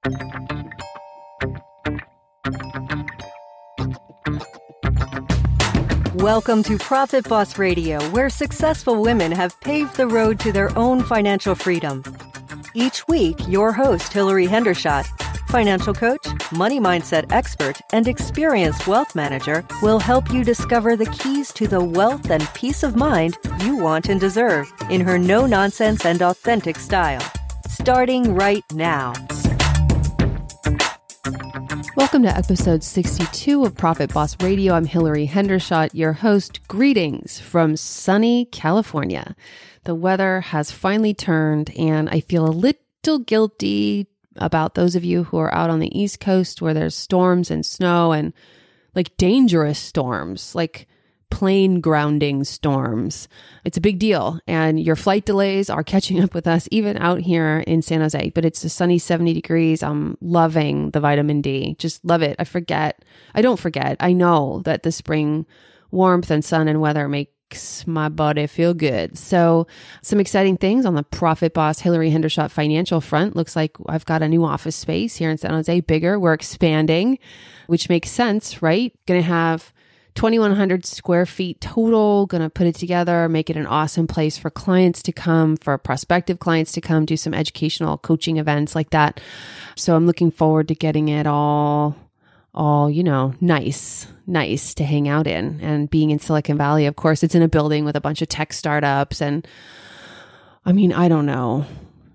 Welcome to Profit Boss Radio, where successful women have paved the road to their own financial freedom. Each week, your host, Hillary Hendershot, financial coach, money mindset expert, and experienced wealth manager, will help you discover the keys to the wealth and peace of mind you want and deserve in her no-nonsense and authentic style. Starting right now. Welcome to episode 62 of Profit Boss Radio. I'm Hillary Hendershot, your host. Greetings from sunny California. The weather has finally turned, and I feel a little guilty about those of you who are out on the East Coast where there's storms and snow and like dangerous storms, like plane grounding storms. It's a big deal, and your flight delays are catching up with us even out here in San Jose, but it's a sunny 70 degrees. I'm loving the vitamin D. Just love it. I don't forget. I know that the spring warmth and sun and weather makes my body feel good. So some exciting things on the Profit Boss Hillary Hendershot financial front. Looks like I've got a new office space here in San Jose, bigger. We're expanding, which makes sense, right? Going to have 2,100 square feet total, going to put it together, make it an awesome place for clients to come, for prospective clients to come, do some educational coaching events like that. So I'm looking forward to getting it all, nice to hang out in. And being in Silicon Valley, of course, it's in a building with a bunch of tech startups. And I mean, I don't know.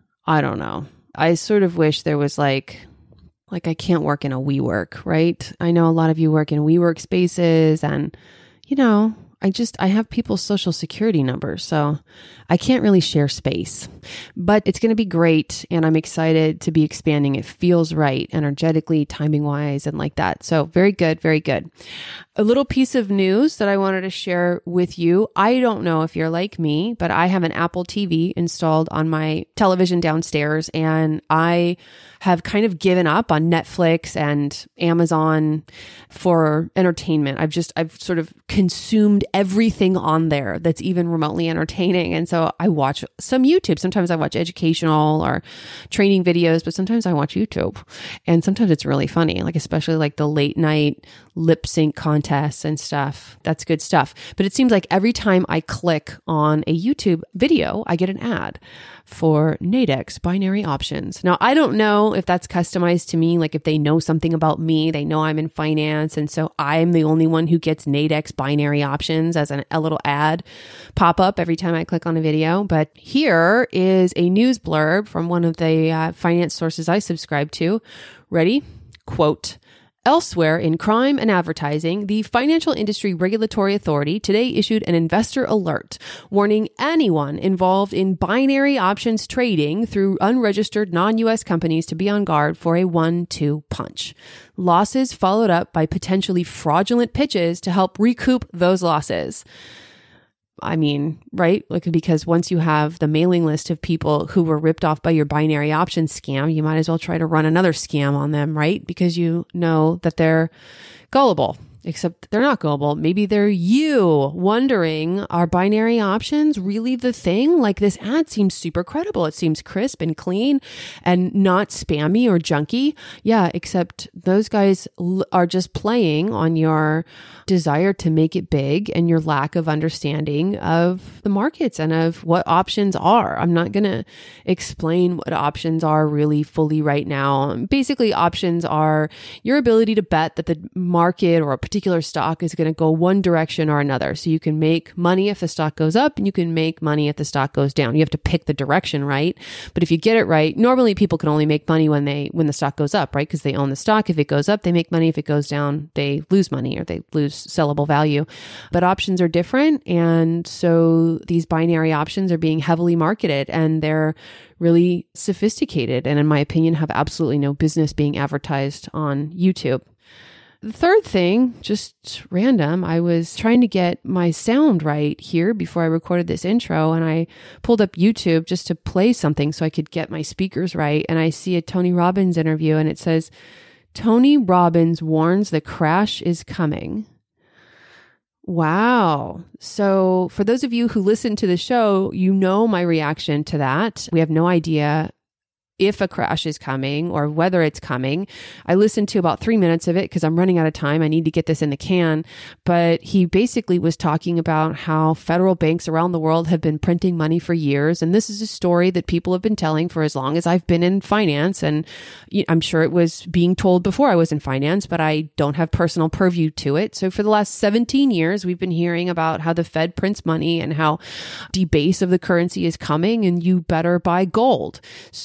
I sort of wish there was like I can't work in a WeWork, right? I know a lot of you work in WeWork spaces, and, I have people's social security numbers, so I can't really share space. But it's going to be great, and I'm excited to be expanding. It feels right, energetically, timing-wise, and like that. So very good, very good. A little piece of news that I wanted to share with you. I don't know if you're like me, but I have an Apple TV installed on my television downstairs, and I have kind of given up on Netflix and Amazon for entertainment. I've sort of consumed everything on there that's even remotely entertaining. And so I watch some YouTube. Sometimes I watch educational or training videos, but sometimes I watch YouTube. And sometimes it's really funny, like especially like the late night lip sync contests and stuff. That's good stuff. But it seems like every time I click on a YouTube video, I get an ad for Nadex binary options. Now, I don't know if that's customized to me, like if they know something about me, they know I'm in finance, and so I'm the only one who gets Nadex binary options as a little ad pop up every time I click on a video. But here is a news blurb from one of the finance sources I subscribe to. Ready? Quote, "Elsewhere in crime and advertising, the Financial Industry Regulatory Authority today issued an investor alert warning anyone involved in binary options trading through unregistered non-U.S. companies to be on guard for a 1-2 punch. Losses followed up by potentially fraudulent pitches to help recoup those losses." I mean, right? Like, because once you have the mailing list of people who were ripped off by your binary options scam, you might as well try to run another scam on them, right? Because you know that they're gullible, except they're not gullible. Maybe they're you wondering, are binary options really the thing? Like, this ad seems super credible. It seems crisp and clean and not spammy or junky. Yeah, except those guys are just playing on your desire to make it big and your lack of understanding of the markets and of what options are. I'm not going to explain what options are really fully right now. Basically, options are your ability to bet that the market or a particular stock is going to go one direction or another. So you can make money if the stock goes up, and you can make money if the stock goes down. You have to pick the direction, right? But if you get it right, normally people can only make money when the stock goes up, right? Because they own the stock. If it goes up, they make money. If it goes down, they lose money or they lose sellable value. But options are different. And so these binary options are being heavily marketed, and they're really sophisticated, and in my opinion, have absolutely no business being advertised on YouTube. The third thing, just random, I was trying to get my sound right here before I recorded this intro, and I pulled up YouTube just to play something so I could get my speakers right. And I see a Tony Robbins interview, and it says, "Tony Robbins warns the crash is coming." Wow. So for those of you who listen to the show, you know my reaction to that. We have no idea if a crash is coming or whether it's coming. I listened to about 3 minutes of it because I'm running out of time. I need to get this in the can. But he basically was talking about how federal banks around the world have been printing money for years. And this is a story that people have been telling for as long as I've been in finance. And I'm sure it was being told before I was in finance, but I don't have personal purview to it. So for the last 17 years, we've been hearing about how the Fed prints money and how debase of the currency is coming and you better buy gold.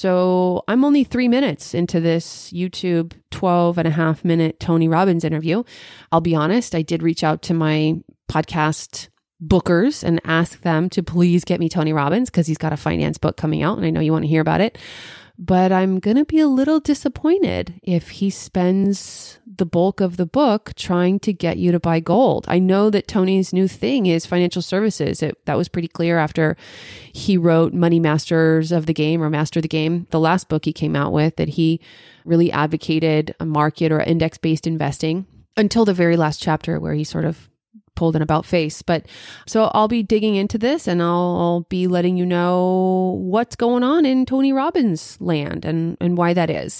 So I'm only 3 minutes into this YouTube 12.5-minute Tony Robbins interview. I'll be honest, I did reach out to my podcast bookers and ask them to please get me Tony Robbins because he's got a finance book coming out and I know you want to hear about it. But I'm going to be a little disappointed if he spends the bulk of the book trying to get you to buy gold. I know that Tony's new thing is financial services. That was pretty clear after he wrote Money Masters of the Game or Master the Game, the last book he came out with, that he really advocated a market or index-based investing until the very last chapter where he sort of pulled an about face. But so I'll be digging into this and I'll be letting you know what's going on in Tony Robbins land and why that is.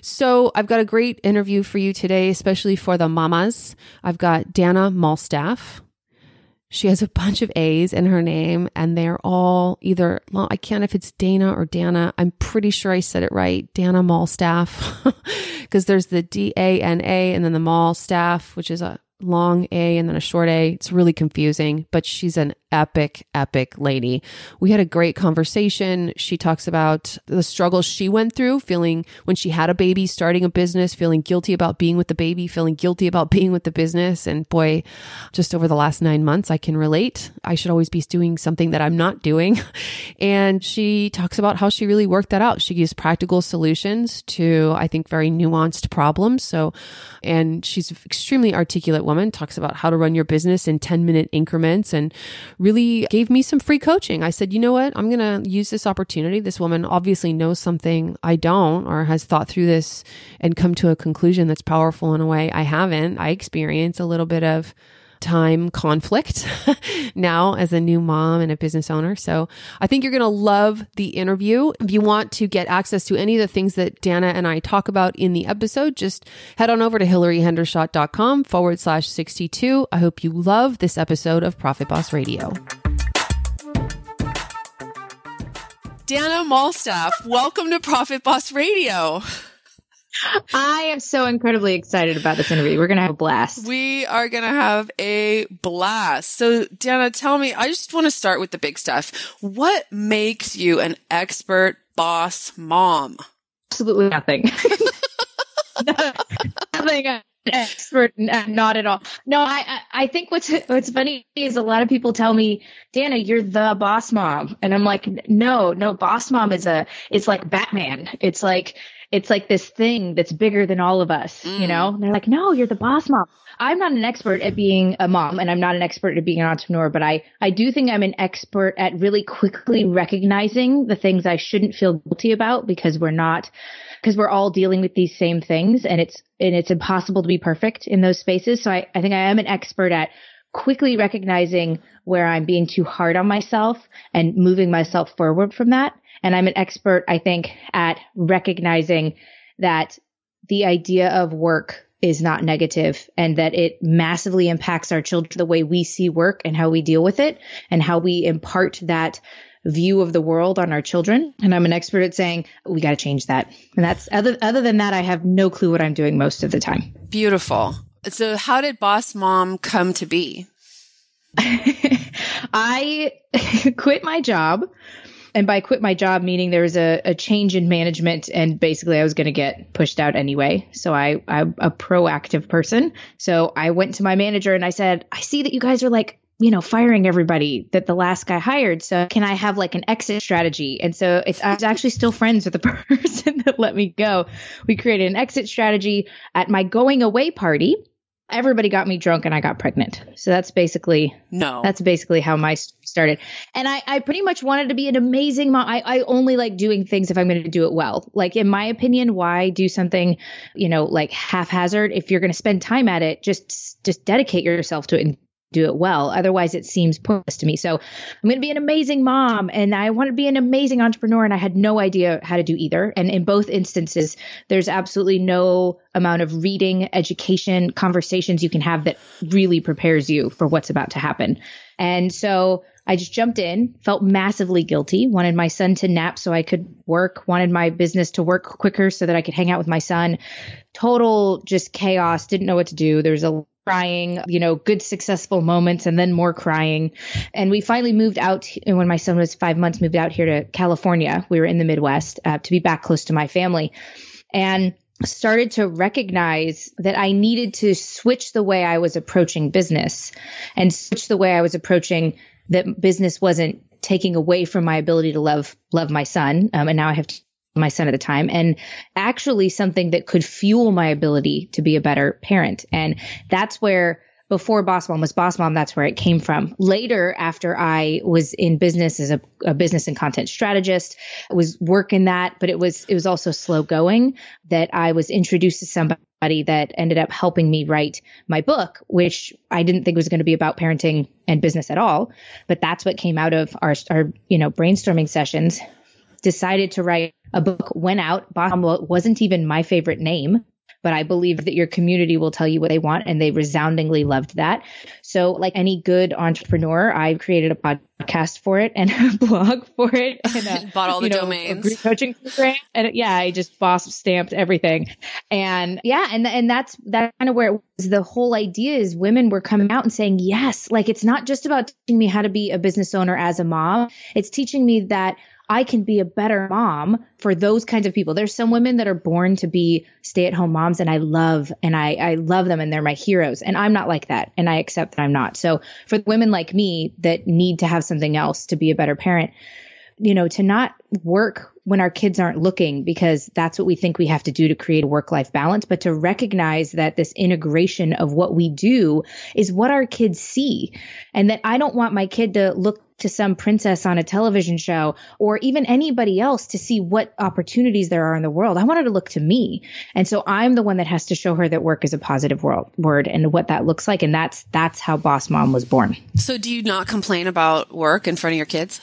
So I've got a great interview for you today, especially for the mamas. I've got Dana Malstaff. She has a bunch of A's in her name and they're all either, well, I can't if it's Dana or Dana. I'm pretty sure I said it right. Dana Malstaff, because there's the Dana and then the Malstaff, which is a long A and then a short A. It's really confusing, but she's an epic lady. We had a great conversation. She talks about the struggles she went through, feeling when she had a baby, starting a business, feeling guilty about being with the baby, feeling guilty about being with the business. And boy, just over the last 9 months, I can relate. I should always be doing something that I'm not doing. And she talks about how she really worked that out. She gives practical solutions to, I think, very nuanced problems. And she's an extremely articulate woman, talks about how to run your business in 10-minute increments and really gave me some free coaching. I said, you know what? I'm going to use this opportunity. This woman obviously knows something I don't or has thought through this and come to a conclusion that's powerful in a way I haven't. I experience a little bit of time conflict now as a new mom and a business owner. So I think you're going to love the interview. If you want to get access to any of the things that Dana and I talk about in the episode, just head on over to hillaryhendershot.com/62. I hope you love this episode of Profit Boss Radio. Dana Malstaff, welcome to Profit Boss Radio. I am so incredibly excited about this interview. We're going to have a blast. We are going to have a blast. So, Dana, tell me, I just want to start with the big stuff. What makes you an expert boss mom? Absolutely nothing. Nothing. Expert, not at all. No, I think what's funny is a lot of people tell me, Dana, you're the boss mom. And I'm like, no, boss mom it's like Batman. It's like this thing that's bigger than all of us, you know? And they're like, no, you're the boss mom. I'm not an expert at being a mom and I'm not an expert at being an entrepreneur, but I do think I'm an expert at really quickly recognizing the things I shouldn't feel guilty about because we're all dealing with these same things and it's impossible to be perfect in those spaces. So I think I am an expert at quickly recognizing where I'm being too hard on myself and moving myself forward from that. And I'm an expert, I think, at recognizing that the idea of work is not negative and that it massively impacts our children, the way we see work and how we deal with it and how we impart that view of the world on our children. And I'm an expert at saying, we got to change that. And that's other than that, I have no clue what I'm doing most of the time. Beautiful. So how did Boss Mom come to be? I quit my job. And by quit my job, meaning there was a change in management and basically I was going to get pushed out anyway. So I'm a proactive person. So I went to my manager and I said, I see that you guys are firing everybody that the last guy hired. So can I have an exit strategy? And so I was actually still friends with the person that let me go. We created an exit strategy at my going away party. Everybody got me drunk and I got pregnant. So that's basically how my story started. And I pretty much wanted to be an amazing mom. I only like doing things if I'm going to do it well. In my opinion, why do something, haphazard? If you're going to spend time at it, just dedicate yourself to it and do it well. Otherwise, it seems pointless to me. So I'm going to be an amazing mom and I want to be an amazing entrepreneur. And I had no idea how to do either. And in both instances, there's absolutely no amount of reading, education, conversations you can have that really prepares you for what's about to happen. And so I just jumped in, felt massively guilty, wanted my son to nap so I could work, wanted my business to work quicker so that I could hang out with my son. Total just chaos, didn't know what to do. There was a crying, good successful moments and then more crying. And we finally moved out, and when my son was 5 months, moved out here to California. We were in the Midwest to be back close to my family. And started to recognize that I needed to switch the way I was approaching business and switch the way I was approaching that business wasn't taking away from my ability to love my son. And now I have my son at the time, and actually something that could fuel my ability to be a better parent. And that's where, before Boss Mom was Boss Mom, that's where it came from. Later, after I was in business as a business and content strategist, I was working that, but it was also slow going, that I was introduced to somebody that ended up helping me write my book, which I didn't think was going to be about parenting and business at all. But that's what came out of our brainstorming sessions. Decided to write a book, went out. Boss Mom wasn't even my favorite name, but I believe that your community will tell you what they want, and they resoundingly loved that. So like any good entrepreneur, I created a podcast for it and a blog for it, and bought all the domains, a group coaching program, and I just boss stamped everything, and that's kind of where it was. The whole idea is women were coming out and saying yes, like it's not just about teaching me how to be a business owner as a mom, it's teaching me that I can be a better mom for those kinds of people. There's some women that are born to be stay-at-home moms, and I love them, and they're my heroes. And I'm not like that, and I accept that I'm not. So for women like me that need to have something else to be a better parent, to not work when our kids aren't looking, because that's what we think we have to do to create a work-life balance, but to recognize that this integration of what we do is what our kids see, and that I don't want my kid to look to some princess on a television show or even anybody else to see what opportunities there are in the world. I want her to look to me. And so I'm the one that has to show her that work is a positive word and what that looks like. And that's how Boss Mom was born. So do you not complain about work in front of your kids?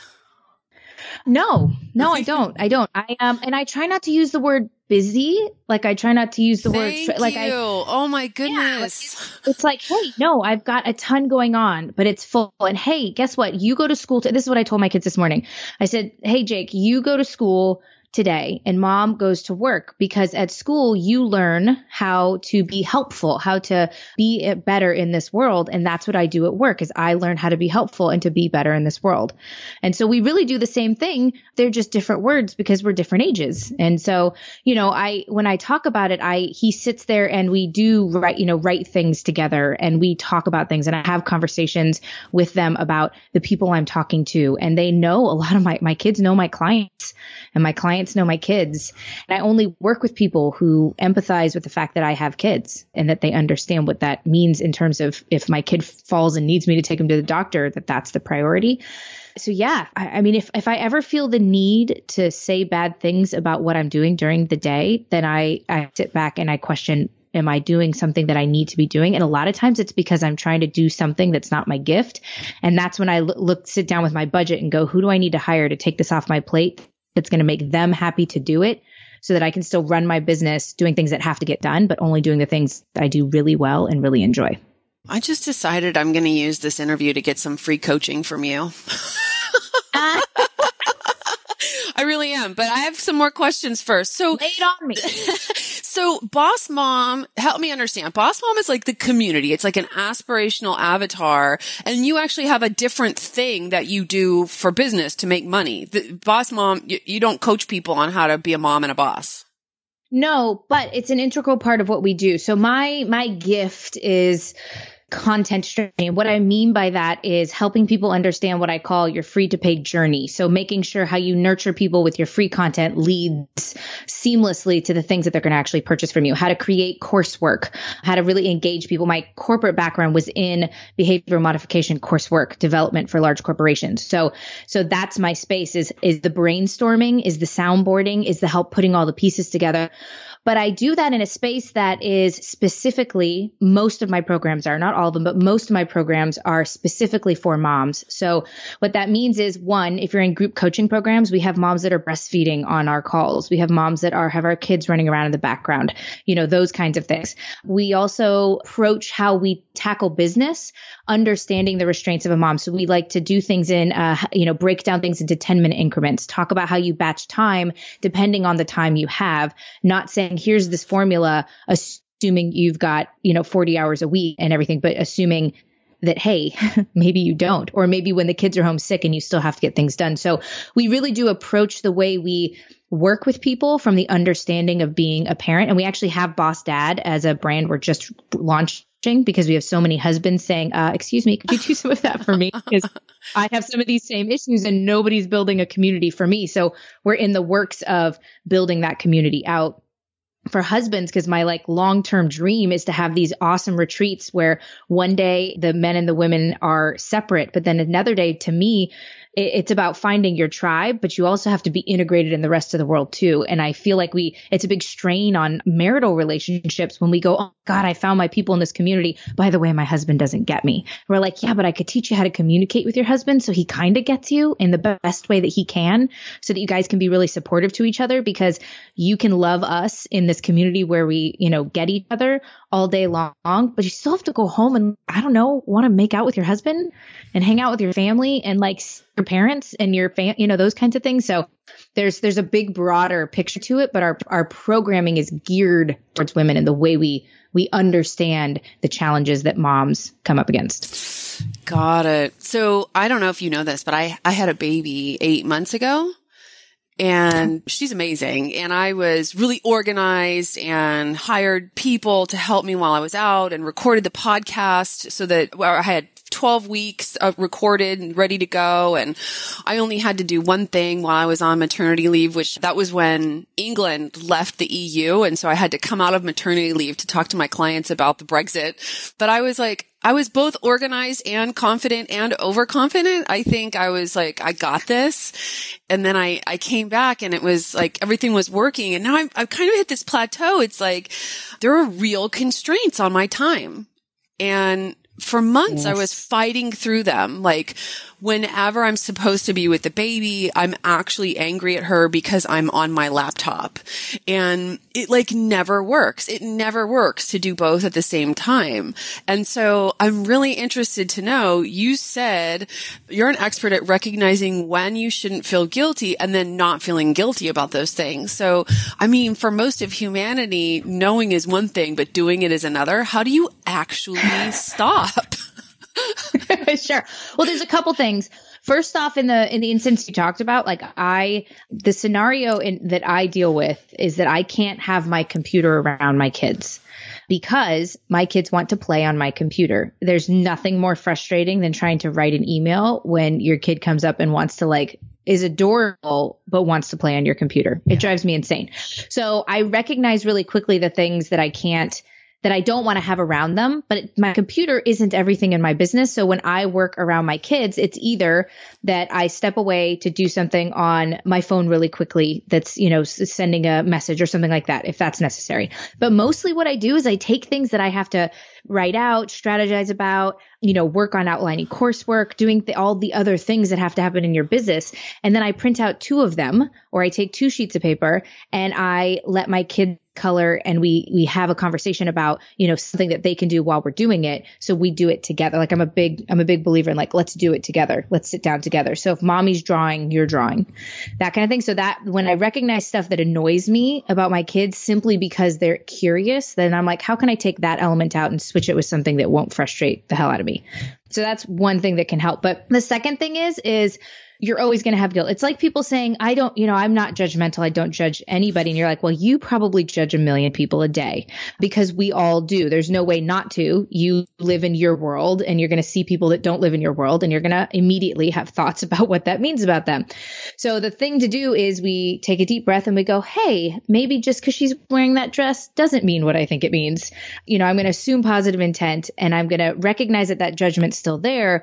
No, I don't. And I try not to use the word busy. Like I try not to use the word, oh my goodness. Yeah, it's like, hey, no, I've got a ton going on, but it's full. And hey, guess what? You go to school. This is what I told my kids this morning. I said, hey, Jake, you go to school today and mom goes to work, because at school you learn how to be helpful, how to be better in this world. And that's what I do at work, is I learn how to be helpful and to be better in this world. And so we really do the same thing. They're just different words because we're different ages. And so, when I talk about it, he sits there and we do write things together, and we talk about things, and I have conversations with them about the people I'm talking to. And they know, a lot of my kids know my clients, and my clients know my kids. And I only work with people who empathize with the fact that I have kids, and that they understand what that means in terms of if my kid falls and needs me to take him to the doctor, that's the priority. So yeah, I mean, if I ever feel the need to say bad things about what I'm doing during the day, then I sit back and I question, am I doing something that I need to be doing? And a lot of times it's because I'm trying to do something that's not my gift. And that's when I sit down with my budget and go, who do I need to hire to take this off my plate that's going to make them happy to do it, so that I can still run my business doing things that have to get done, but only doing the things that I do really well and really enjoy. I just decided I'm going to use this interview to get some free coaching from you. I really am, but I have some more questions first. So lay it on me. So Boss Mom, help me understand. Boss Mom is like the community. It's like an aspirational avatar, and you actually have a different thing that you do for business to make money. The Boss Mom, you don't coach people on how to be a mom and a boss. No, but it's an integral part of what we do. So my gift is content strategy. And what I mean by that is helping people understand what I call your free to paid journey. So making sure how you nurture people with your free content leads seamlessly to the things that they're going to actually purchase from you, how to create coursework, how to really engage people. My corporate background was in behavioral modification coursework development for large corporations. So that's my space, is the brainstorming, is the soundboarding, is the help putting all the pieces together. But I do that in a space that is specifically, most of my programs are, not all of them, but most of my programs are specifically for moms. So what that means is, one, if you're in group coaching programs, we have moms that are breastfeeding on our calls. We have moms that have our kids running around in the background, those kinds of things. We also approach how we tackle business, understanding the restraints of a mom. So we like to do things in, break down things into 10-minute increments, talk about how you batch time depending on the time you have, not saying, here's this formula, assuming you've got, 40 hours a week and everything, but assuming that, hey, maybe you don't, or maybe when the kids are home sick and you still have to get things done. So we really do approach the way we work with people from the understanding of being a parent. And we actually have Boss Dad as a brand we're just launching because we have so many husbands saying, excuse me, could you do some of that for me? Because I have some of these same issues and nobody's building a community for me. So we're in the works of building that community out for husbands, because my long-term dream is to have these awesome retreats where one day the men and the women are separate, but then another day, to me, it's about finding your tribe, but you also have to be integrated in the rest of the world too. And I feel like it's a big strain on marital relationships when we go, oh God, I found my people in this community. By the way, my husband doesn't get me. We're like, yeah, but I could teach you how to communicate with your husband so he kind of gets you in the best way that he can, so that you guys can be really supportive to each other, because you can love us in this community where we, get each other all day long, but you still have to go home and, I don't know, want to make out with your husband and hang out with your family and your parents and your those kinds of things. So there's a big broader picture to it, but our programming is geared towards women and the way we understand the challenges that moms come up against. Got it. So I don't know if you know this, but I had a baby 8 months ago. And she's amazing. And I was really organized and hired people to help me while I was out and recorded the podcast so that I had 12 weeks recorded and ready to go. And I only had to do one thing while I was on maternity leave, which that was when England left the EU. And so I had to come out of maternity leave to talk to my clients about the Brexit. But I was both organized and confident and overconfident. I think I was like, I got this. And then I came back and it was like everything was working. And now I've kind of hit this plateau. It's like there are real constraints on my time. And for months, yes, I was fighting through them. Like whenever I'm supposed to be with the baby, I'm actually angry at her because I'm on my laptop. And it never works. It never works to do both at the same time. And so I'm really interested to know, you said you're an expert at recognizing when you shouldn't feel guilty and then not feeling guilty about those things. So, for most of humanity, knowing is one thing, but doing it is another. How do you actually stop? Sure. Well, there's a couple things. First off, in the instance you talked about, the scenario that I deal with is that I can't have my computer around my kids because my kids want to play on my computer. There's nothing more frustrating than trying to write an email when your kid comes up and wants to is adorable, but wants to play on your computer. It drives me insane. So I recognize really quickly the things that I don't want to have around them, but my computer isn't everything in my business. So when I work around my kids, it's either that I step away to do something on my phone really quickly that's, sending a message or something like that, if that's necessary. But mostly what I do is I take things that I have to write out, strategize about, work on outlining coursework, doing all the other things that have to happen in your business. And then I print out 2 of them, or I take 2 sheets of paper and I let my kid color and we have a conversation about, something that they can do while we're doing it. So we do it together. I'm a big believer in let's do it together. Let's sit down together. So if mommy's drawing, you're drawing, that kind of thing. So that when I recognize stuff that annoys me about my kids simply because they're curious, then I'm like, how can I take that element out and switch it with something that won't frustrate the hell out of me? So that's one thing that can help. But the second thing is you're always going to have guilt. It's like people saying, I'm not judgmental. I don't judge anybody. And you're like, well, you probably judge 1 million people a day, because we all do. There's no way not to. You live in your world and you're going to see people that don't live in your world and you're going to immediately have thoughts about what that means about them. So the thing to do is we take a deep breath and we go, hey, maybe just because she's wearing that dress doesn't mean what I think it means. I'm going to assume positive intent and I'm going to recognize that judgment's still there.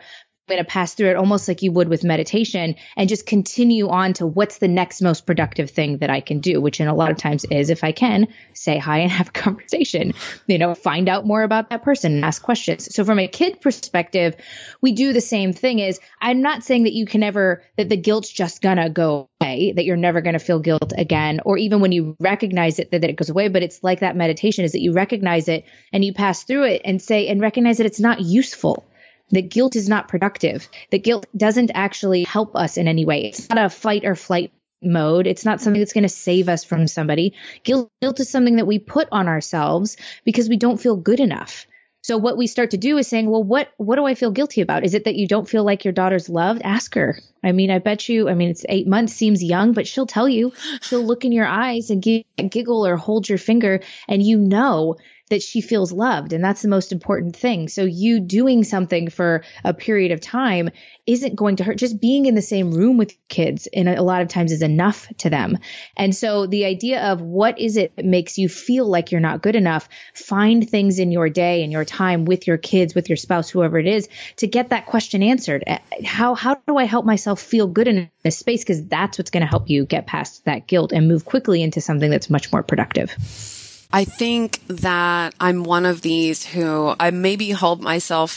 going to pass through it almost like you would with meditation and just continue on to what's the next most productive thing that I can do, which in a lot of times is, if I can, say hi and have a conversation, find out more about that person and ask questions. So from a kid perspective, we do the same thing. Is I'm not saying that that the guilt's just gonna go away, that you're never going to feel guilt again, or even when you recognize it, that it goes away. But it's like that meditation is that you recognize it and you pass through it and recognize that it's not useful. That guilt is not productive. That guilt doesn't actually help us in any way. It's not a fight or flight mode. It's not something that's going to save us from somebody. Guilt is something that we put on ourselves because we don't feel good enough. So what we start to do is saying, well, what do I feel guilty about? Is it that you don't feel like your daughter's loved? Ask her. I bet you, it's 8 months, seems young, but she'll tell you. She'll look in your eyes and giggle or hold your finger, and that she feels loved. And that's the most important thing. So you doing something for a period of time isn't going to hurt. Just being in the same room with kids a lot of times is enough to them. And so the idea of what is it that makes you feel like you're not good enough, find things in your day and your time with your kids, with your spouse, whoever it is, to get that question answered. How do I help myself feel good in this space? Because that's what's going to help you get past that guilt and move quickly into something that's much more productive. I think that I'm one of these who I probably hold myself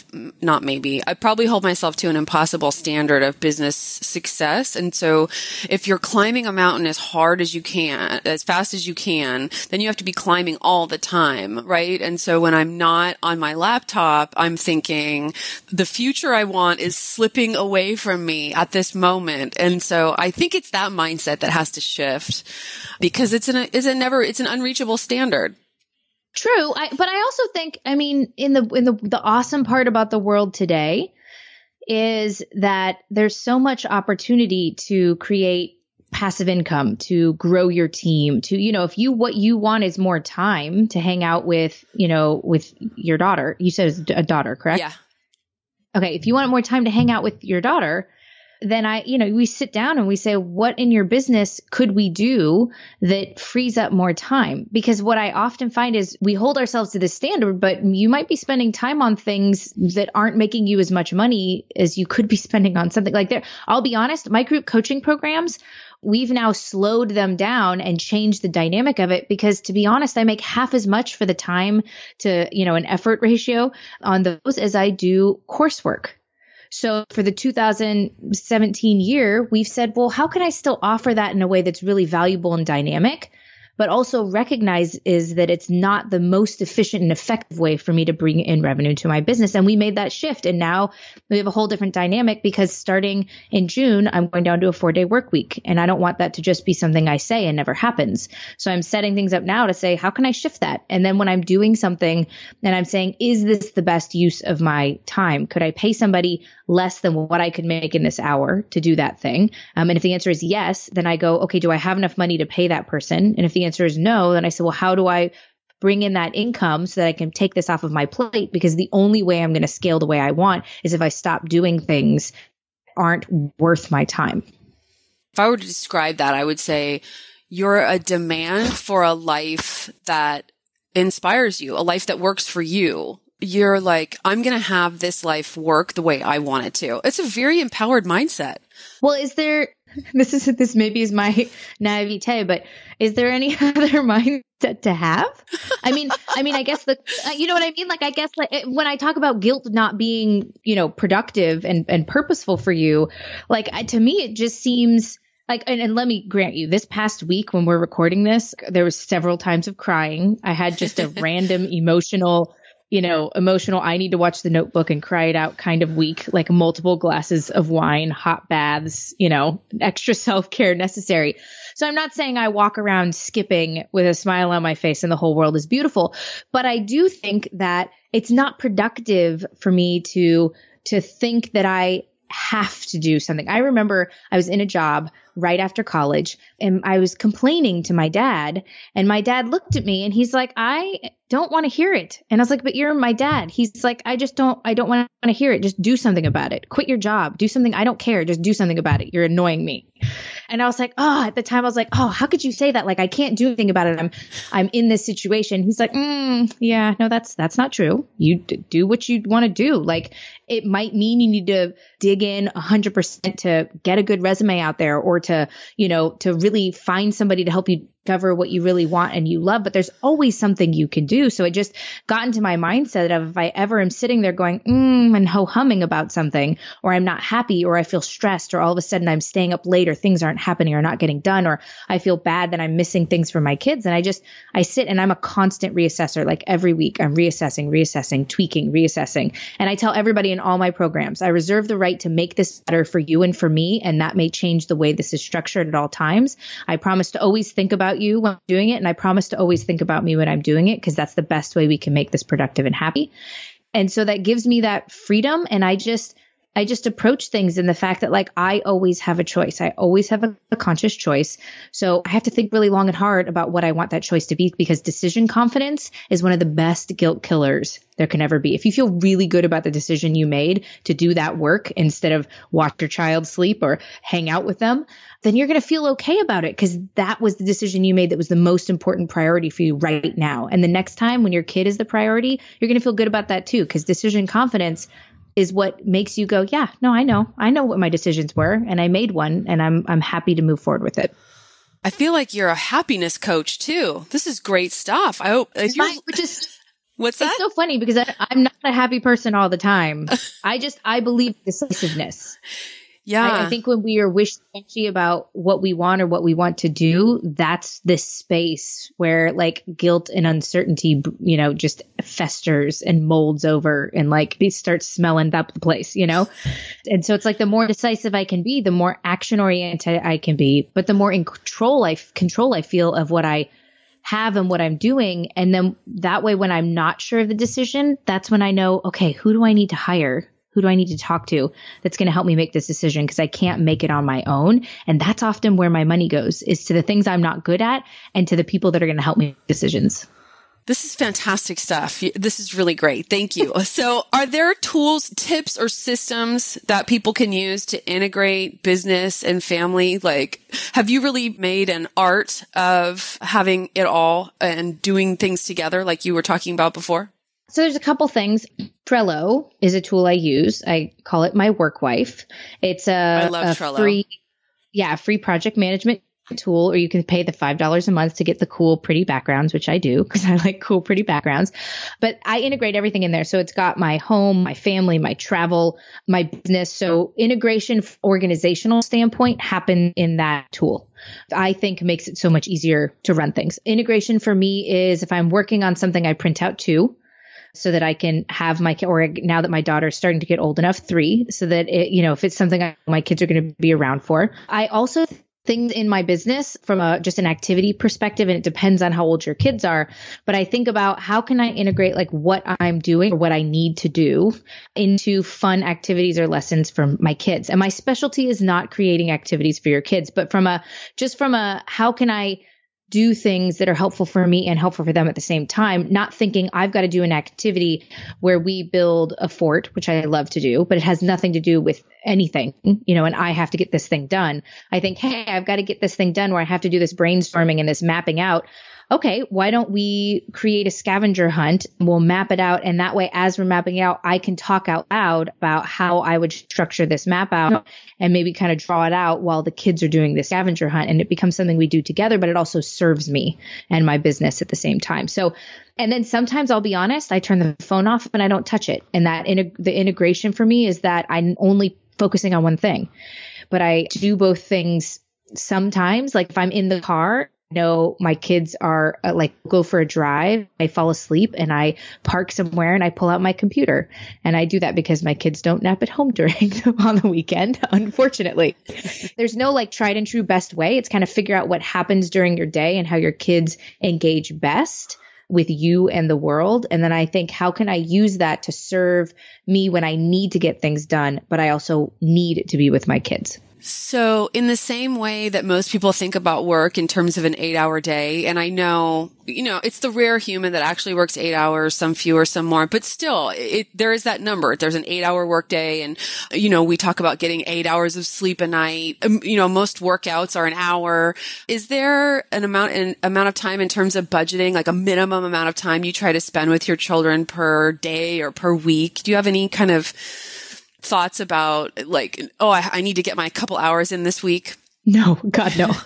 to an impossible standard of business success. And so if you're climbing a mountain as hard as you can, as fast as you can, then you have to be climbing all the time, right? And so when I'm not on my laptop, I'm thinking the future I want is slipping away from me at this moment. And so I think it's that mindset that has to shift, because it's an unreachable standard. True. But I also think, in the awesome part about the world today is that there's so much opportunity to create passive income, to grow your team, to, if what you want is more time to hang out with your daughter. You said it's a daughter, correct? Yeah. Okay. If you want more time to hang out with your daughter, then we sit down and we say, what in your business could we do that frees up more time? Because what I often find is we hold ourselves to this standard, but you might be spending time on things that aren't making you as much money as you could be spending on something like that. I'll be honest, my group coaching programs, we've now slowed them down and changed the dynamic of it, because to be honest, I make half as much for the time to, an effort ratio on those as I do coursework. So for the 2017 year, we've said, well, how can I still offer that in a way that's really valuable and dynamic, but also recognize is that it's not the most efficient and effective way for me to bring in revenue to my business. And we made that shift. And now we have a whole different dynamic, because starting in June, I'm going down to a 4-day work week. And I don't want that to just be something I say and never happens. So I'm setting things up now to say, how can I shift that? And then when I'm doing something and I'm saying, is this the best use of my time? Could I pay somebody less than what I could make in this hour to do that thing? And if the answer is yes, then I go, okay, do I have enough money to pay that person? And if the answer is no, then I say, well, how do I bring in that income so that I can take this off of my plate? Because the only way I'm going to scale the way I want is if I stop doing things that aren't worth my time. If I were to describe that, I would say you're a demand for a life that inspires you, a life that works for you. You're like, I'm going to have this life work the way I want it to. It's a very empowered mindset. Well, this maybe is my naivete, but is there any other mindset to have? I guess you know what I mean? Like, I guess when I talk about guilt not being, productive and purposeful for you, to me, it just seems like, and let me grant you, this past week when we're recording this, there was several times of crying. I had just a random emotional, I need to watch The Notebook and cry it out kind of week, like multiple glasses of wine, hot baths, extra self-care necessary. So I'm not saying I walk around skipping with a smile on my face and the whole world is beautiful, but I do think that it's not productive for me to think that I have to do something. I remember I was in a job right after college, and I was complaining to my dad, and my dad looked at me and he's like, I don't want to hear it. And I was like, but you're my dad. He's like, I don't want to hear it. Just do something about it. Quit your job. Do something. I don't care. Just do something about it. You're annoying me. And I was like, oh, at the time I was like, oh, how could you say that? Like, I can't do anything about it. I'm in this situation. He's like, yeah, no, that's not true. You do what you want to do. Like, it might mean you need to dig in 100% to get a good resume out there, or to, to really find somebody to help you discover what you really want and you love, but there's always something you can do. So it just got into my mindset of, if I ever am sitting there going, and humming about something, or I'm not happy, or I feel stressed, or all of a sudden I'm staying up late, or things aren't happening or not getting done, or I feel bad that I'm missing things for my kids. And I sit and I'm a constant reassessor. Like every week I'm reassessing, tweaking, reassessing. And I tell everybody in all my programs, I reserve the right to make this better for you and for me. And that may change the way this is structured at all times. I promise to always think about you when I'm doing it. And I promise to always think about me when I'm doing it, because that's the best way we can make this productive and happy. And so that gives me that freedom. And I just approach things in the fact that, like, I always have a choice. I always have a conscious choice. So I have to think really long and hard about what I want that choice to be, because decision confidence is one of the best guilt killers there can ever be. If you feel really good about the decision you made to do that work instead of watch your child sleep or hang out with them, then you're going to feel okay about it, because that was the decision you made that was the most important priority for you right now. And the next time when your kid is the priority, you're going to feel good about that too, because decision confidence is what makes you go, yeah, no, I know what my decisions were, and I made one, and I'm happy to move forward with it. I feel like you're a happiness coach too. This is great stuff. I hope what's that? It's so funny because I'm not a happy person all the time. I believe decisiveness. Yeah. I think when we are wishy-washy about what we want or what we want to do, that's this space where, like, guilt and uncertainty, just festers and molds over, and like it starts smelling up the place, And so it's like, the more decisive I can be, the more action oriented I can be, but the more in control I feel of what I have and what I'm doing. And then that way, when I'm not sure of the decision, that's when I know, okay, who do I need to hire? Who do I need to talk to that's going to help me make this decision? Because I can't make it on my own. And that's often where my money goes, is to the things I'm not good at and to the people that are going to help me make decisions. This is fantastic stuff. This is really great. Thank you. So are there tools, tips, or systems that people can use to integrate business and family? Like, have you really made an art of having it all and doing things together like you were talking about before? So there's a couple things. Trello is a tool I use. I call it my work wife. It's I love Trello. free project management tool, or you can pay the $5 a month to get the cool, pretty backgrounds, which I do because I like cool, pretty backgrounds. But I integrate everything in there. So it's got my home, my family, my travel, my business. So integration, organizational standpoint, happen in that tool. I think makes it so much easier to run things. Integration for me is, if I'm working on something, I print out 2. So that I can have or now that my daughter is starting to get old enough, 3, so that if it's something my kids are going to be around for. I also things in my business from just an activity perspective, and it depends on how old your kids are. But I think about, how can I integrate like what I'm doing or what I need to do into fun activities or lessons for my kids. And my specialty is not creating activities for your kids, but from a how can I do things that are helpful for me and helpful for them at the same time, not thinking I've got to do an activity where we build a fort, which I love to do, but it has nothing to do with anything, and I have to get this thing done. I think, hey, I've got to get this thing done where I have to do this brainstorming and this mapping out. Okay, why don't we create a scavenger hunt? We'll map it out. And that way, as we're mapping out, I can talk out loud about how I would structure this map out and maybe kind of draw it out while the kids are doing the scavenger hunt. And it becomes something we do together, but it also serves me and my business at the same time. So, and then sometimes, I'll be honest, I turn the phone off and I don't touch it. And that the integration for me is that I'm only focusing on one thing, but I do both things sometimes. Like if I'm in the car, my kids are go for a drive, I fall asleep and I park somewhere and I pull out my computer. And I do that because my kids don't nap at home on the weekend, unfortunately. There's no tried and true best way. It's kind of figure out what happens during your day and how your kids engage best with you and the world. And then I think, how can I use that to serve me when I need to get things done, but I also need to be with my kids? So in the same way that most people think about work in terms of an 8-hour day, and I know, it's the rare human that actually works 8 hours, some fewer, some more, but still there is that number. There's an 8-hour work day. And, we talk about getting 8 hours of sleep a night. Most workouts are an hour. Is there an amount of time in terms of budgeting, like a minimum amount of time you try to spend with your children per day or per week? Do you have any kind of thoughts about like, I need to get my couple hours in this week? No, God, no.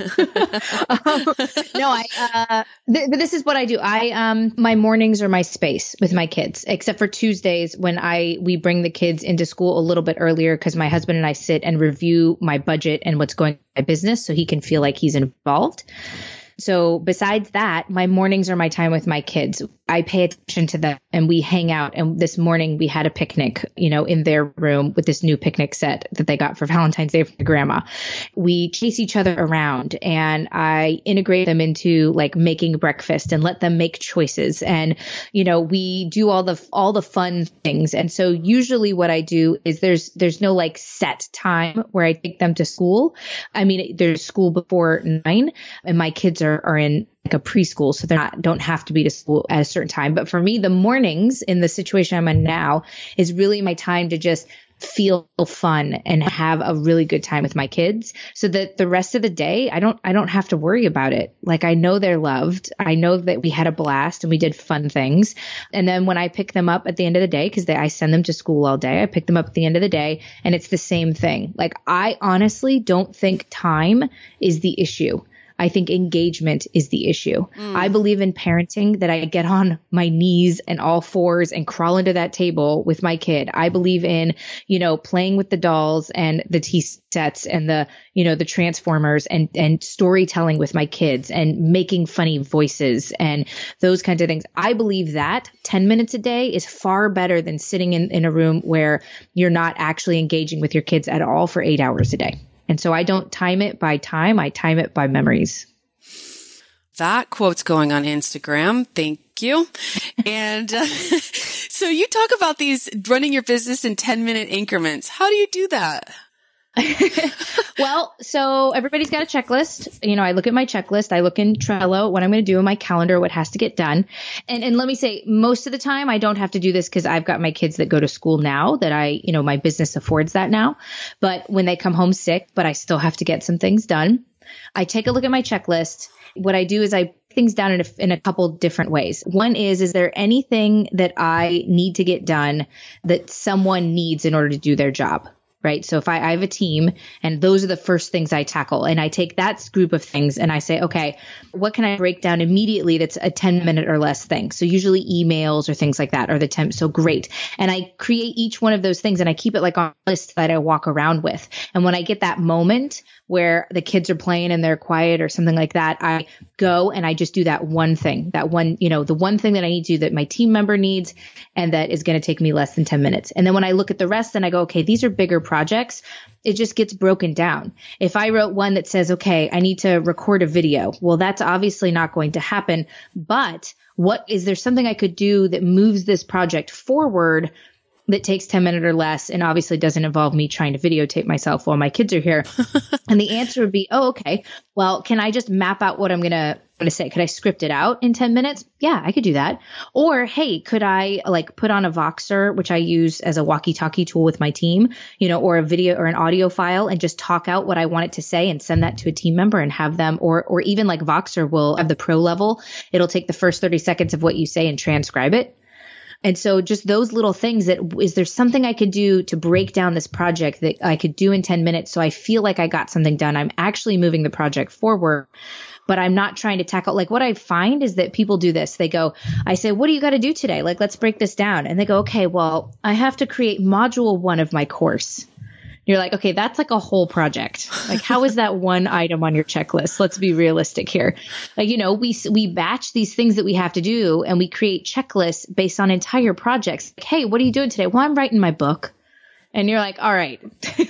But this is what I do. My mornings are my space with my kids, except for Tuesdays when we bring the kids into school a little bit earlier because my husband and I sit and review my budget and what's going on in my business so he can feel like he's involved. So besides that, my mornings are my time with my kids. I pay attention to them and we hang out. And this morning we had a picnic, in their room with this new picnic set that they got for Valentine's Day from their grandma. We chase each other around and I integrate them into like making breakfast and let them make choices. And, we do all the fun things. And so usually what I do is there's no like set time where I take them to school. I mean, there's school before 9 and my kids are in like a preschool, so don't have to be to school at a certain time. But for me, the mornings in the situation I'm in now is really my time to just feel fun and have a really good time with my kids so that the rest of the day, I don't have to worry about it. Like I know they're loved. I know that we had a blast and we did fun things. And then when I pick them up at the end of the day, because I send them to school all day, I pick them up at the end of the day and it's the same thing. Like I honestly don't think time is the issue. I think engagement is the issue. I believe in parenting that I get on my knees and all fours and crawl into that table with my kid. I believe in, playing with the dolls and the tea sets and the Transformers and storytelling with my kids and making funny voices and those kinds of things. I believe that 10 minutes a day is far better than sitting in a room where you're not actually engaging with your kids at all for 8 hours a day. And so I don't time it by time. I time it by memories. That quote's going on Instagram. Thank you. And so you talk about these running your business in 10-minute increments. How do you do that? Well, so everybody's got a checklist. I look at my checklist. I look in Trello, what I'm going to do in my calendar, what has to get done. And let me say, most of the time I don't have to do this because I've got my kids that go to school now that my business affords that now. But when they come home sick, but I still have to get some things done. I take a look at my checklist. What I do is I break things down in a couple different ways. One is there anything that I need to get done that someone needs in order to do their job? Right. So if I have a team and those are the first things I tackle and I take that group of things and I say, okay, what can I break down immediately that's a 10-minute or less thing? So usually emails or things like that are the 10. So great. And I create each one of those things and I keep it like on a list that I walk around with. And when I get that moment where the kids are playing and they're quiet or something like that, I go and I just do that one thing, the one thing that I need to do that my team member needs and that is going to take me less than 10 minutes. And then when I look at the rest and I go, okay, these are bigger projects, it just gets broken down. If I wrote one that says, okay, I need to record a video, well, that's obviously not going to happen. But is there something I could do that moves this project forward that takes 10 minutes or less and obviously doesn't involve me trying to videotape myself while my kids are here? And the answer would be, okay, well, can I just map out what I'm going to say? Could I script it out in 10 minutes? Yeah, I could do that. Or, hey, could I put on a Voxer, which I use as a walkie-talkie tool with my team, or a video or an audio file and just talk out what I want it to say and send that to a team member and have them, or even like Voxer will have the pro level. It'll take the first 30 seconds of what you say and transcribe it. And so just those little things is there something I could do to break down this project that I could do in 10 minutes so I feel like I got something done? I'm actually moving the project forward, but I'm not trying to tackle. Like what I find is that people do this. They go, I say, what do you got to do today? Like, let's break this down. And they go, okay, well, I have to create module 1 of my course. You're like, okay, that's like a whole project. Like, how is that one item on your checklist? Let's be realistic here. Like, we batch these things that we have to do and we create checklists based on entire projects. Like, hey, what are you doing today? Well, I'm writing my book. And you're like, all right,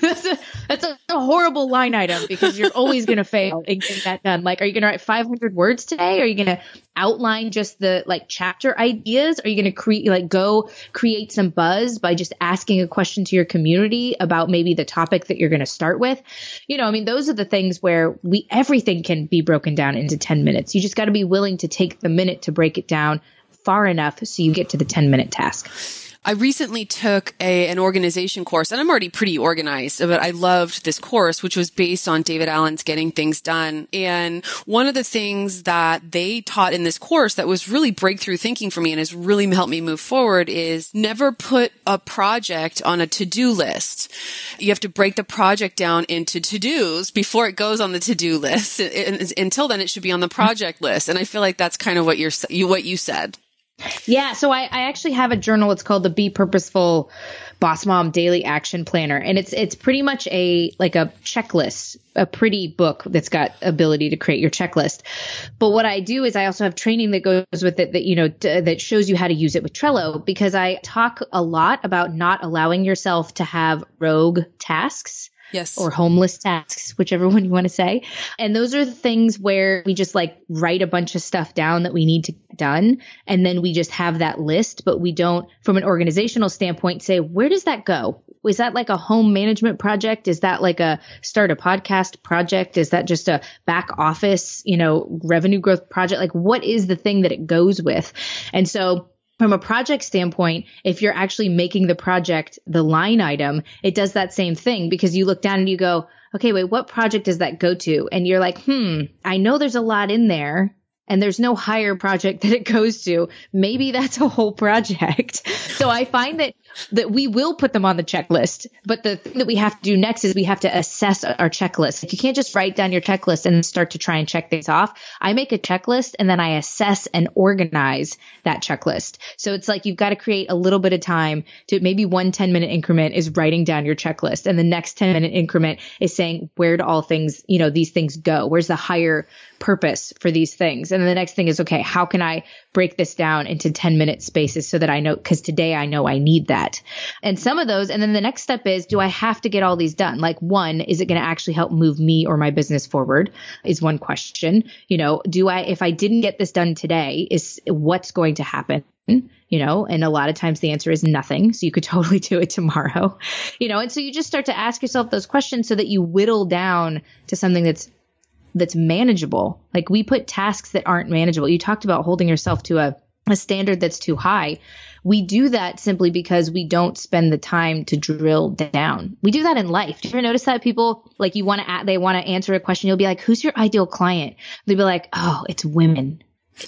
that's a horrible line item because you're always going to fail in getting that done. Like, are you going to write 500 words today? Are you going to outline just the like chapter ideas? Are you going to go create some buzz by just asking a question to your community about maybe the topic that you're going to start with? I mean, those are the things where everything can be broken down into 10 minutes. You just got to be willing to take the minute to break it down far enough so you get to the 10-minute task. I recently took an organization course, and I'm already pretty organized, but I loved this course, which was based on David Allen's Getting Things Done. And one of the things that they taught in this course that was really breakthrough thinking for me and has really helped me move forward is never put a project on a to-do list. You have to break the project down into to-dos before it goes on the to-do list. Until then, it should be on the project list. And I feel like that's kind of what you said. Yeah. So I actually have a journal. It's called the Be Purposeful Boss Mom Daily Action Planner. And it's pretty much a checklist, a pretty book that's got ability to create your checklist. But what I do is I also have training that goes with it that, that shows you how to use it with Trello, because I talk a lot about not allowing yourself to have rogue tasks. Yes. Or homeless tasks, whichever one you want to say. And those are the things where we just like write a bunch of stuff down that we need to get done. And then we just have that list, but we don't, from an organizational standpoint, say, where does that go? Is that like a home management project? Is that like a start a podcast project? Is that just a back office, revenue growth project? Like, what is the thing that it goes with? And so from a project standpoint, if you're actually making the project the line item, it does that same thing, because you look down and you go, okay, wait, what project does that go to? And you're like, I know there's a lot in there and there's no higher project that it goes to. Maybe that's a whole project. So I find that we will put them on the checklist. But the thing that we have to do next is we have to assess our checklist. Like, you can't just write down your checklist and start to try and check things off. I make a checklist and then I assess and organize that checklist. So it's like you've got to create a little bit of time to maybe 1 10-minute increment is writing down your checklist. And the next 10-minute increment is saying, where do all things, these things go? Where's the higher purpose for these things? And then the next thing is, okay, how can I break this down into 10-minute spaces so that I know, because today I know I need that. And some of those, and then the next step is, do I have to get all these done? Like, one, is it going to actually help move me or my business forward is one question. If I didn't get this done today, is what's going to happen? And a lot of times the answer is nothing. So you could totally do it tomorrow, and so you just start to ask yourself those questions so that you whittle down to something that's manageable. Like, we put tasks that aren't manageable. You talked about holding yourself to a standard that's too high. We do that simply because we don't spend the time to drill down. We do that in life. Do you ever notice that people, like, they want to answer a question. You'll be like, who's your ideal client? They'll be like, oh, it's women.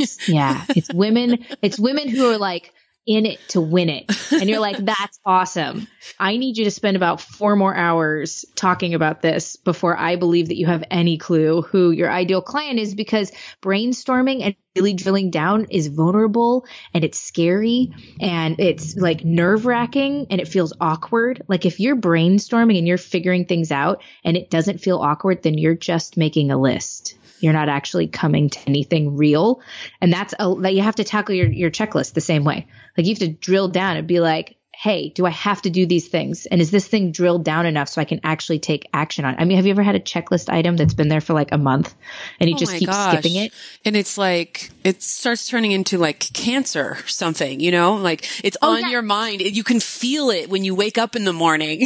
It's women. It's women who are like in it to win it. And you're like, that's awesome. I need you to spend about 4 more hours talking about this before I believe that you have any clue who your ideal client is, because brainstorming and really drilling down is vulnerable and it's scary and it's like nerve-wracking and it feels awkward. Like, if you're brainstorming and you're figuring things out and it doesn't feel awkward, then you're just making a list. You're not actually coming to anything real. And that you have to tackle your checklist the same way. Like, you have to drill down and be like, hey, do I have to do these things? And is this thing drilled down enough so I can actually take action on it? I mean, have you ever had a checklist item that's been there for like a month and you just keep skipping it? And it's like, it starts turning into like cancer or something, like it's on your mind. You can feel it when you wake up in the morning.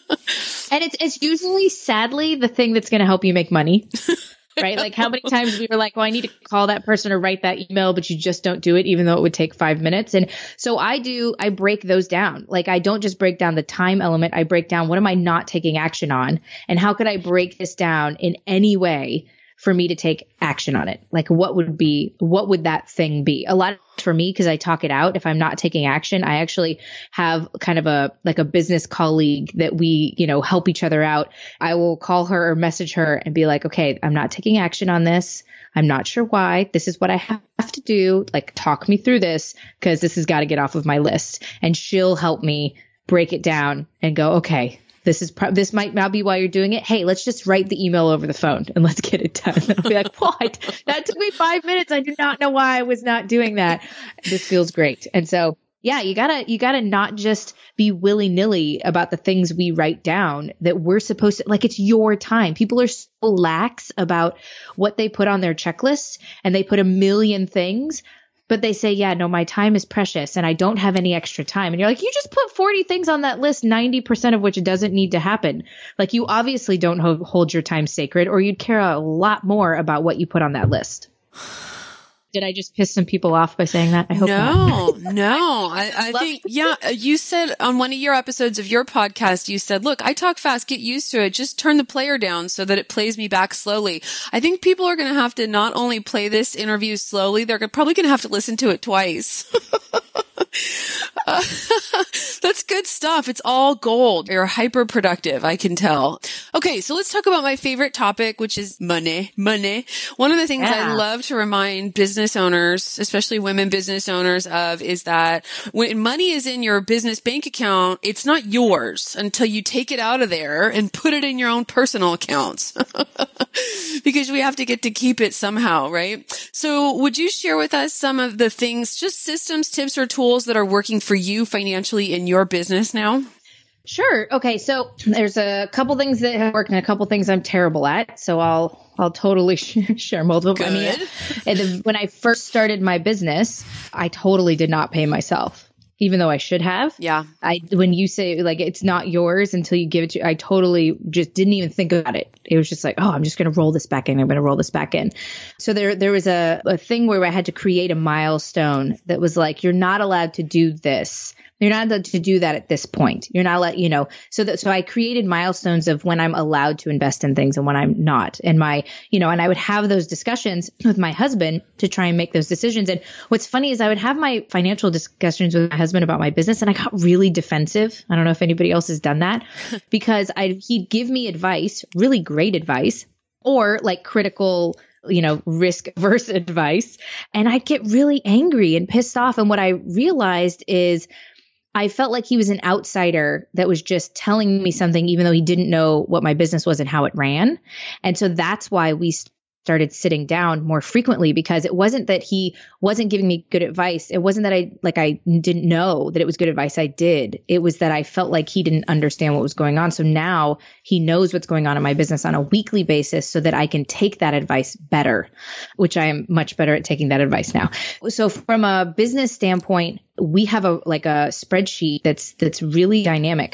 And it's usually, sadly, the thing that's going to help you make money. Right? Like, how many times we were like, well, I need to call that person or write that email, but you just don't do it, even though it would take 5 minutes. And so I break those down. Like, I don't just break down the time element. I break down, what am I not taking action on? And how could I break this down in any way for me to take action on it? Like, what would that thing be? A lot for me, because I talk it out. If I'm not taking action, I actually have kind of a business colleague that we, help each other out. I will call her or message her and be like, okay, I'm not taking action on this. I'm not sure why. This is what I have to do. Like, talk me through this, because this has got to get off of my list. And she'll help me break it down and go, okay, this might not be why you're doing it. Hey, let's just write the email over the phone and let's get it done. I'll be like, what? That took me 5 minutes. I do not know why I was not doing that. This feels great. And so Yeah, you gotta not just be willy-nilly about the things we write down that we're supposed to, like, it's your time. People are so lax about what they put on their checklist, and they put a million things, but they say, yeah, no, my time is precious and I don't have any extra time. And you're like, you just put 40 things on that list, 90% of which doesn't need to happen. Like, you obviously don't hold your time sacred, or you'd care a lot more about what you put on that list. Did I just piss some people off by saying that? I hope not. No. I think, yeah, you said on one of your episodes of your podcast, you said, look, I talk fast, get used to it. Just turn the player down so that it plays me back slowly. I think people are going to have to not only play this interview slowly, they're probably going to have to listen to it twice. That's good stuff. It's all gold. You're hyper productive, I can tell. Okay, so let's talk about my favorite topic, which is money. One of the things I love to remind business owners, especially women business owners, of is that when money is in your business bank account, it's not yours until you take it out of there and put it in your own personal accounts. Because we have to get to keep it somehow, right? So would you share with us some of the things, just systems, tips, or tools that are working for you financially in your business now? Sure. Okay. So there's a couple things that have worked and a couple things I'm terrible at. So I'll totally share multiple. Good. I mean, when I first started my business, I totally did not pay myself, even though I should have. Yeah. When you say, like, it's not yours until you give it to, I totally just didn't even think about it. It was just like, oh, I'm just going to roll this back in. I'm going to roll this back in. So there was a thing where I had to create a milestone that was like, you're not allowed to do this. You're not allowed to do that at this point. You're not allowed, so I created milestones of when I'm allowed to invest in things and when I'm not. And and I would have those discussions with my husband to try and make those decisions. And what's funny is I would have my financial discussions with my husband about my business, and I got really defensive. I don't know if anybody else has done that, because he'd give me advice, really great advice, or like critical, risk averse advice. And I'd get really angry and pissed off. And what I realized is I felt like he was an outsider that was just telling me something, even though he didn't know what my business was and how it ran. And so that's why we started sitting down more frequently, because it wasn't that he wasn't giving me good advice. It wasn't that I didn't know that it was good advice. I did. It was that I felt like he didn't understand what was going on. So now he knows what's going on in my business on a weekly basis so that I can take that advice better, which I am much better at taking that advice now. So from a business standpoint, we have a spreadsheet that's really dynamic.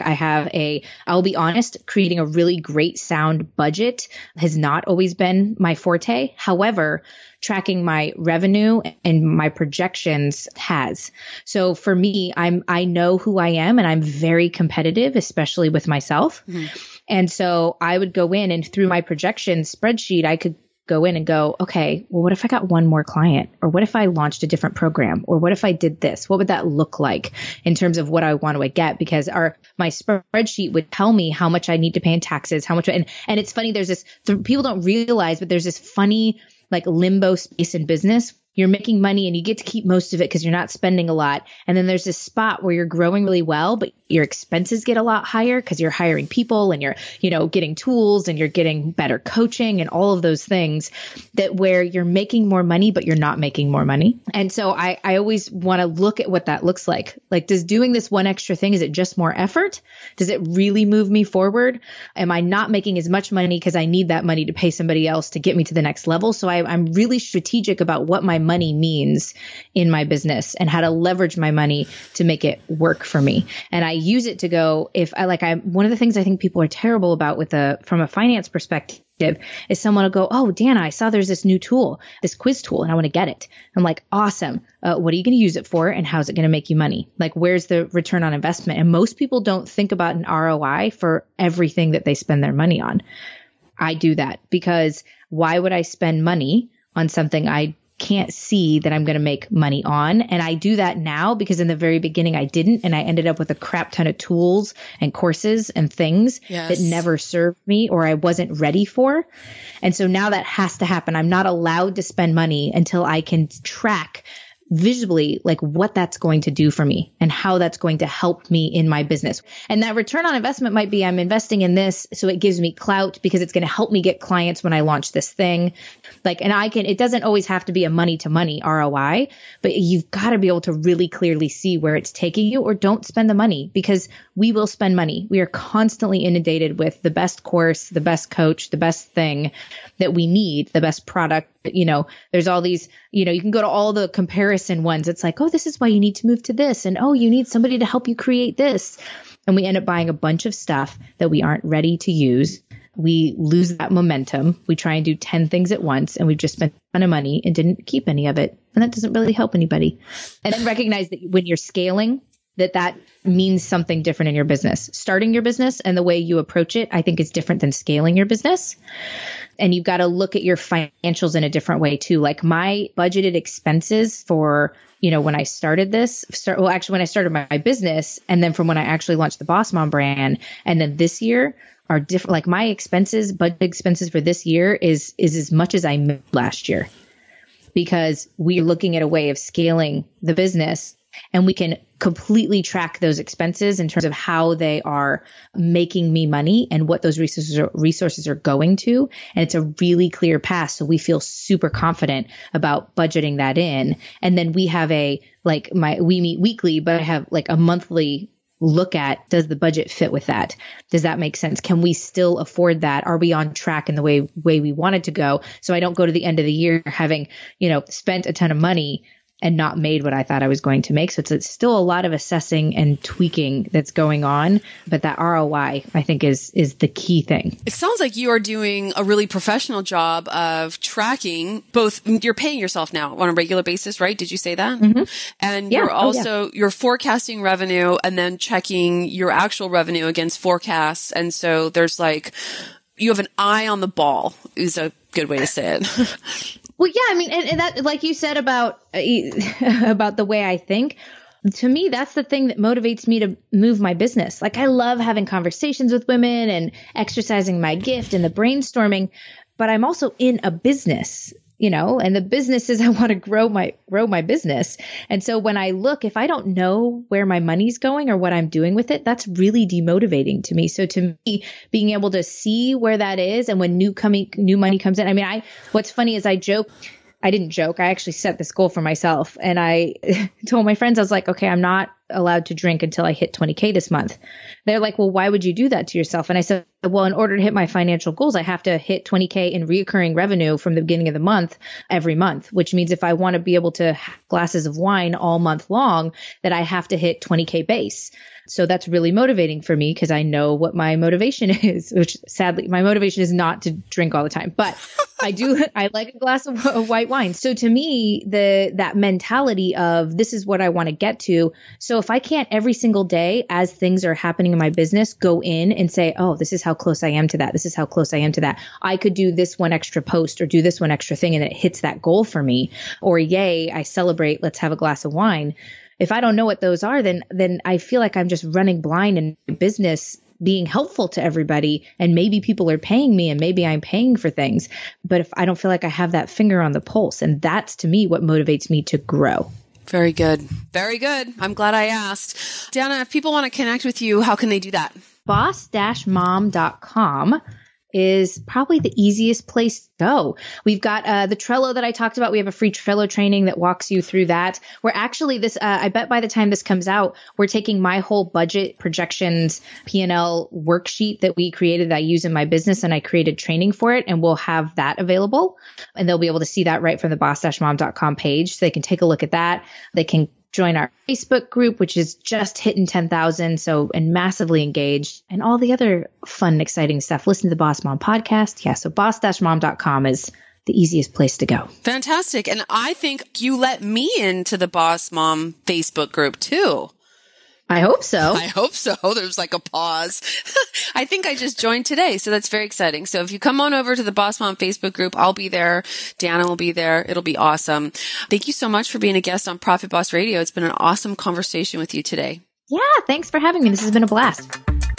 I'll be honest, creating a really great sound budget has not always been my forte. However, tracking my revenue and my projections has. So for me, I know who I am, and I'm very competitive, especially with myself. Mm-hmm. And so I would go in, and through my projection spreadsheet, I could go in and go, okay, well, what if I got one more client? Or what if I launched a different program? Or what if I did this? What would that look like in terms of what I want to get? Because my spreadsheet would tell me how much I need to pay in taxes, how much, and it's funny, there's this, people don't realize, but there's this funny like limbo space in business. You're making money and you get to keep most of it because you're not spending a lot. And then there's this spot where you're growing really well, but your expenses get a lot higher because you're hiring people and you're, getting tools and you're getting better coaching and all of those things, that where you're making more money, but you're not making more money. And so I always want to look at what that looks like. Like, does doing this one extra thing, is it just more effort? Does it really move me forward? Am I not making as much money because I need that money to pay somebody else to get me to the next level? So I'm really strategic about what my money means in my business and how to leverage my money to make it work for me. And I use it to go, one of the things I think people are terrible about from a finance perspective is someone will go, oh, Dana, I saw there's this new tool, this quiz tool, and I want to get it. I'm like, awesome. What are you going to use it for? And how's it going to make you money? Like, where's the return on investment? And most people don't think about an ROI for everything that they spend their money on. I do that because why would I spend money on something I can't see that I'm going to make money on? And I do that now because in the very beginning I didn't, and I ended up with a crap ton of tools and courses and things that never served me or I wasn't ready for. And so now that has to happen. I'm not allowed to spend money until I can track visibly like what that's going to do for me and how that's going to help me in my business. And that return on investment might be I'm investing in this, so it gives me clout because it's going to help me get clients when I launch this thing. Like, and it doesn't always have to be a money to money ROI, but you've got to be able to really clearly see where it's taking you, or don't spend the money, because we will spend money. We are constantly inundated with the best course, the best coach, the best thing that we need, the best product. There's all these, you can go to all the comparison ones. It's like, oh, this is why you need to move to this. And oh, you need somebody to help you create this. And we end up buying a bunch of stuff that we aren't ready to use. We lose that momentum. We try and do 10 things at once, and we've just spent a ton of money and didn't keep any of it. And that doesn't really help anybody. And then recognize that when you're scaling, that means something different in your business. Starting your business and the way you approach it, I think, is different than scaling your business. And you've got to look at your financials in a different way too. Like my budgeted expenses for, when I started when I started my business, and then from when I actually launched the Boss Mom brand, and then this year are different. Like my budget expenses for this year is as much as I made last year, because we're looking at a way of scaling the business. And we can completely track those expenses in terms of how they are making me money and what those resources are going to. And it's a really clear path. So we feel super confident about budgeting that in. And then we have we meet weekly, but I have like a monthly look at, does the budget fit with that? Does that make sense? Can we still afford that? Are we on track in the way we want it to go? So I don't go to the end of the year having, spent a ton of money and not made what I thought I was going to make. So it's still a lot of assessing and tweaking that's going on. But that ROI, I think, is the key thing. It sounds like you are doing a really professional job of tracking both. You're paying yourself now on a regular basis, right? Did you say that? Mm-hmm. And you're forecasting revenue and then checking your actual revenue against forecasts. And so there's you have an eye on the ball is a good way to say it. Well, yeah, I mean, and that, like you said about the way I think, to me, that's the thing that motivates me to move my business. Like, I love having conversations with women and exercising my gift and the brainstorming, but I'm also in a business, and the business is I want to grow my business. And so when I look, if I don't know where my money's going or what I'm doing with it, that's really demotivating to me. So to me, being able to see where that is, and when new money comes in, I mean, what's funny is I didn't joke. I actually set this goal for myself, and I told my friends, I was like, okay, I'm not allowed to drink until I hit 20K this month. They're like, well, why would you do that to yourself? And I said, well, in order to hit my financial goals, I have to hit 20K in reoccurring revenue from the beginning of the month, every month, which means if I want to be able to have glasses of wine all month long, that I have to hit 20K base. So that's really motivating for me, because I know what my motivation is, which sadly, my motivation is not to drink all the time, but I like a glass of white wine. So to me, that mentality of this is what I want to get to. So if I can't every single day as things are happening in my business, go in and say, oh, this is how close I am to that. This is how close I am to that. I could do this one extra post or do this one extra thing, and it hits that goal for me. Or yay, I celebrate, let's have a glass of wine. If I don't know what those are, then I feel like I'm just running blind in business, being helpful to everybody. And maybe people are paying me, and maybe I'm paying for things. But if I don't feel like I have that finger on the pulse, and that's to me what motivates me to grow. Very good. Very good. I'm glad I asked. Dana, if people want to connect with you, how can they do that? boss-mom.com is probably the easiest place to go. We've got the Trello that I talked about. We have a free Trello training that walks you through that. We're actually I bet by the time this comes out, we're taking my whole budget projections P&L worksheet that we created that I use in my business, and I created training for it, and we'll have that available. And they'll be able to see that right from the boss-mom.com page. So they can take a look at that. They can join our Facebook group, which is just hitting 10,000. And massively engaged, and all the other fun, exciting stuff. Listen to the Boss Mom podcast. Yeah. So boss-mom.com is the easiest place to go. Fantastic. And I think you let me into the Boss Mom Facebook group too. I hope so. I hope so. There's like a pause. I think I just joined today. So that's very exciting. So if you come on over to the Boss Mom Facebook group, I'll be there. Dana will be there. It'll be awesome. Thank you so much for being a guest on Profit Boss Radio. It's been an awesome conversation with you today. Yeah. Thanks for having me. This has been a blast.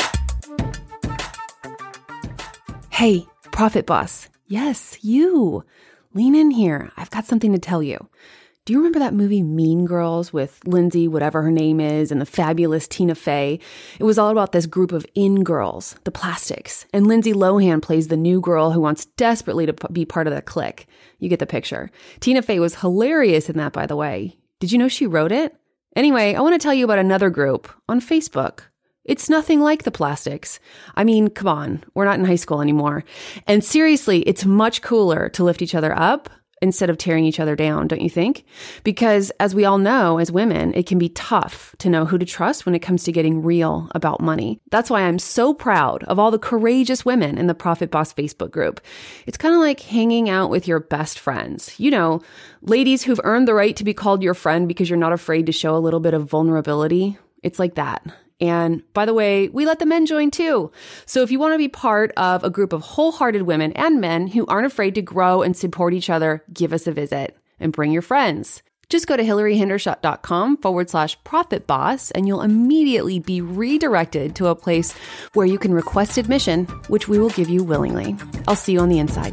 Hey, Profit Boss. Yes, you. Lean in here. I've got something to tell you. Do you remember that movie Mean Girls with Lindsay, whatever her name is, and the fabulous Tina Fey? It was all about this group of in-girls, the Plastics. And Lindsay Lohan plays the new girl who wants desperately to be part of the clique. You get the picture. Tina Fey was hilarious in that, by the way. Did you know she wrote it? Anyway, I want to tell you about another group on Facebook. It's nothing like the Plastics. I mean, come on, we're not in high school anymore. And seriously, it's much cooler to lift each other up instead of tearing each other down, don't you think? Because as we all know, as women, it can be tough to know who to trust when it comes to getting real about money. That's why I'm so proud of all the courageous women in the Profit Boss Facebook group. It's kind of like hanging out with your best friends. You know, ladies who've earned the right to be called your friend because you're not afraid to show a little bit of vulnerability. It's like that. And by the way, we let the men join too. So if you want to be part of a group of wholehearted women and men who aren't afraid to grow and support each other, give us a visit and bring your friends. Just go to hillaryhendershot.com/Profit Boss and you'll immediately be redirected to a place where you can request admission, which we will give you willingly. I'll see you on the inside.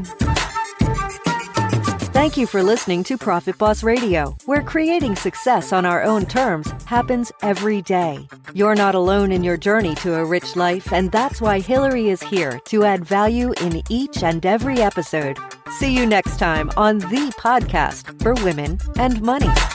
Thank you for listening to Profit Boss Radio, where creating success on our own terms happens every day. You're not alone in your journey to a rich life, and that's why Hillary is here to add value in each and every episode. See you next time on the podcast for women and money.